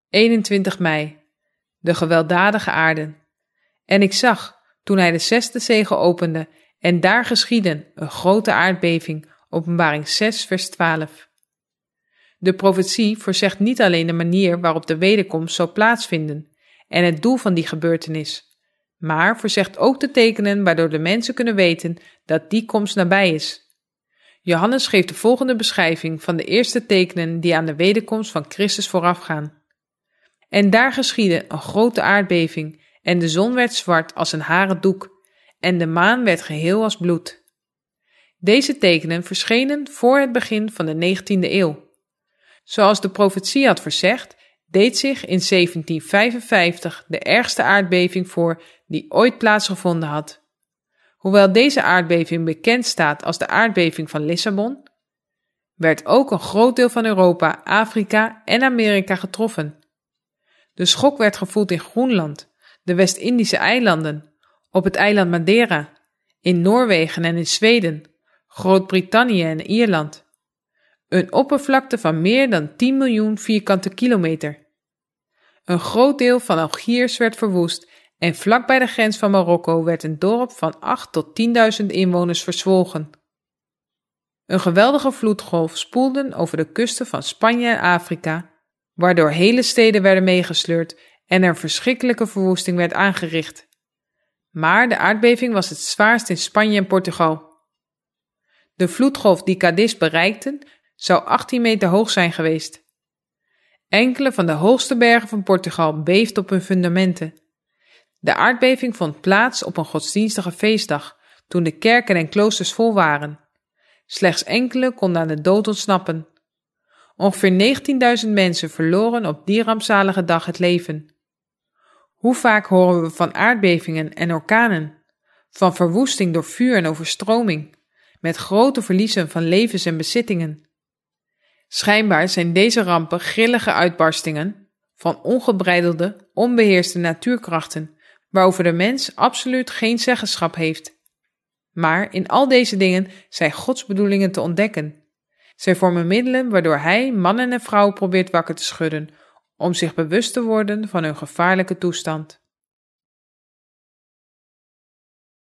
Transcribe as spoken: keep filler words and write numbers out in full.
eenentwintig mei. De gewelddadige aarde. En ik zag, toen hij de zesde zegel opende, en daar geschiedde een grote aardbeving, Openbaring zes vers twaalf. De profetie voorzegt niet alleen de manier waarop de wederkomst zal plaatsvinden en het doel van die gebeurtenis, maar voorzegt ook de tekenen waardoor de mensen kunnen weten dat die komst nabij is. Johannes geeft de volgende beschrijving van de eerste tekenen die aan de wederkomst van Christus voorafgaan. En daar geschiedde een grote aardbeving, en de zon werd zwart als een haren doek, en de maan werd geheel als bloed. Deze tekenen verschenen voor het begin van de negentiende eeuw. Zoals de profetie had voorzegd, deed zich in zeventien vijfenvijftig de ergste aardbeving voor die ooit plaatsgevonden had. Hoewel deze aardbeving bekend staat als de aardbeving van Lissabon, werd ook een groot deel van Europa, Afrika en Amerika getroffen. De schok werd gevoeld in Groenland, de West-Indische eilanden, op het eiland Madeira, in Noorwegen en in Zweden, Groot-Brittannië en Ierland. Een oppervlakte van meer dan tien miljoen vierkante kilometer. Een groot deel van Algiers werd verwoest en vlak bij de grens van Marokko werd een dorp van acht tot tienduizend inwoners verzwolgen. Een geweldige vloedgolf spoelde over de kusten van Spanje en Afrika, waardoor hele steden werden meegesleurd en er verschrikkelijke verwoesting werd aangericht. Maar de aardbeving was het zwaarst in Spanje en Portugal. De vloedgolf die Cadiz bereikte, zou achttien meter hoog zijn geweest. Enkele van de hoogste bergen van Portugal beefden op hun fundamenten. De aardbeving vond plaats op een godsdienstige feestdag, toen de kerken en kloosters vol waren. Slechts enkele konden aan de dood ontsnappen. Ongeveer negentienduizend mensen verloren op die rampzalige dag het leven. Hoe vaak horen we van aardbevingen en orkanen, van verwoesting door vuur en overstroming, met grote verliezen van levens en bezittingen. Schijnbaar zijn deze rampen grillige uitbarstingen van ongebreidelde, onbeheerste natuurkrachten, waarover de mens absoluut geen zeggenschap heeft. Maar in al deze dingen zijn Gods bedoelingen te ontdekken. Zij vormen middelen waardoor Hij mannen en vrouwen probeert wakker te schudden, om zich bewust te worden van hun gevaarlijke toestand.